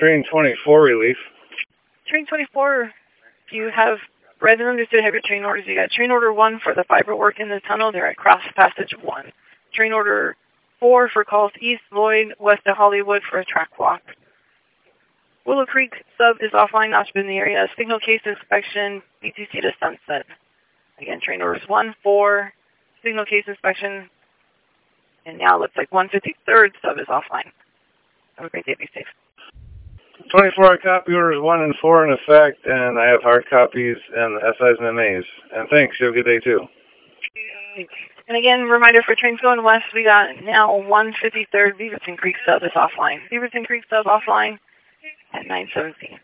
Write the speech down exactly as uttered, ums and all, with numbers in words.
train twenty-four relief. Train twenty-four, you have read and understood have your train orders. You got train order one for the fiber work in the tunnel. They're at cross passage one. Train order four for calls east Lloyd, west of Hollywood for a track walk. Willow Creek sub is offline, not been in the area. Signal case inspection, B T C to Sunset. Again, train orders one, four, signal case inspection, and now it looks like one fifty-third sub is offline. Have a great day. Be safe. twenty-four copy orders one and four in effect, and I have hard copies and S Is and M As. And thanks. You have a good day, too. And again, reminder for trains going west, we got now one fifty-third Beaverton Creek sub is offline. Beaverton Creek sub offline at nine seventeen.